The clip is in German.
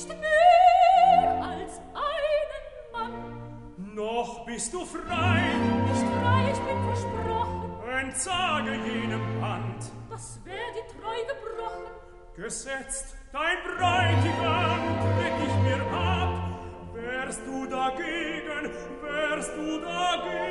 nicht mehr als einen Mann. Noch bist du frei. Nicht frei, ich bin versprochen. Entsage jenem Band. Das wär die Treu gebrochen. Gesetzt, dein Bräutigam tritt ich mir ab. Wärst du dagegen, wärst du dagegen.